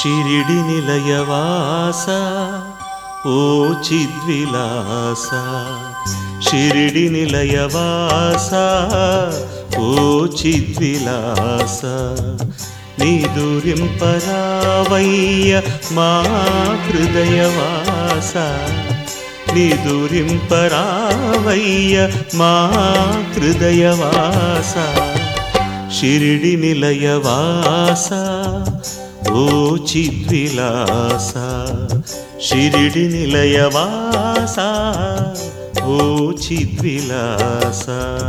షిరిడి నిలయవాస ఓ చిద్విలాస షిరిడి నిలయవాస ఓ చిద్విలాస నిదురింపరావయ్య మా హృదయవాస నిదురింపరావయ్య మా హృదయవాస షిరిడి నిలయవాస ఓ చిద్విలాస షిరిడి నిలయవాస ఓ చిద్విలాస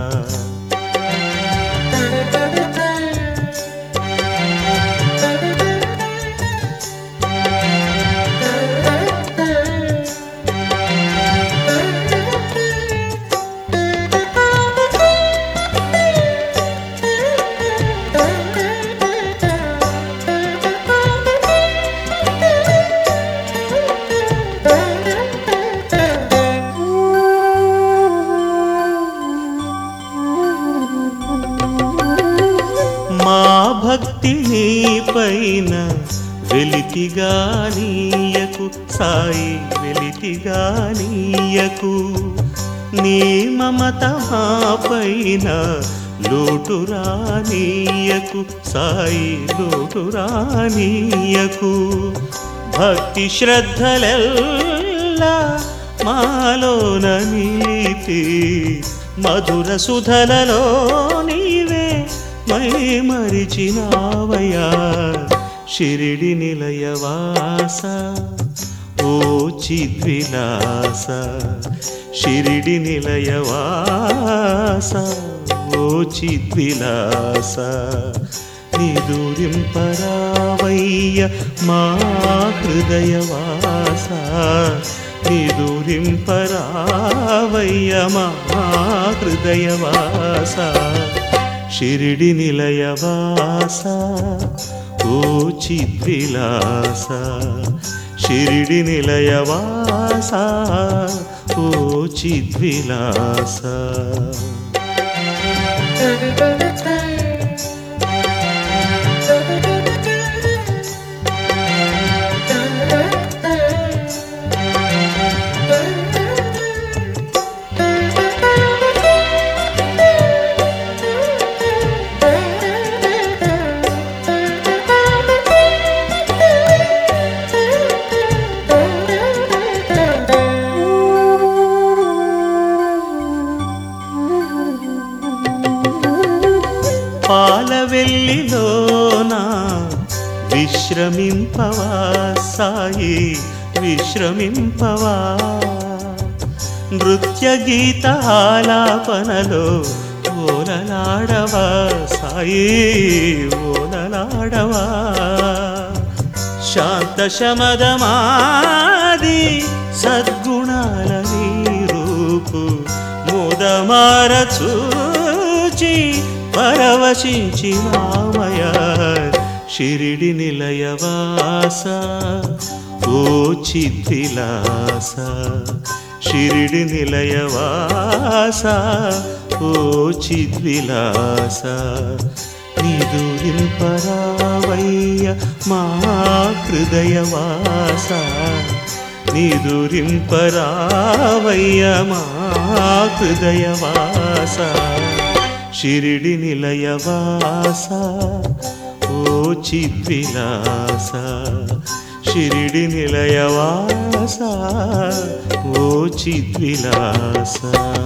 మా భక్తి నీ పైన వెలితిగా నీయకు సాయి వెలితిగా నీయకు నీ మమత మా పైన లోటురా నీయకు సాయి లోటురా నీయకు భక్తి శ్రద్ధలెల్లా మాలోన నిలిపి మధుర సుధలలో నీవే మై మరిచినావయ్యా షిరిడి నిలయవాస ఓ చిద్విలాస షిరిడి నిలయవాస ఓ చిద్విలాస నిదురింపరావయ్య మా హృదయవాస నిదురింపరావయ్య మా హృదయవాస షిరిడి నిలయవాస ఓ చిద్విలాస షిరిడి నిలయవాస ఓ చిద్విలాస పాలవెల్లిలోన విశ్రమింపవా సాయి విశ్రమింపవా నృత్య గీత ఆలాపనలో ఓలలాడవా సాయి ఓలలాడవా శాంత శమదమాది సద్గుణాల నీ రూపు ముదమార చూచి పరవశించినామయ షిరిడి నిలయవాస ఓ చిద్విలాస షిరిడి నిలయవాస ఓ చిద్విలాస నిదురింపరావయ్య మా హృదయవాస నిదురింపరావయ్య మా హృదయవాస షిరిడి నిలయవాస ఓ చిద్విలాస షిరిడి నిలయవాస ఓ చిద్విలాస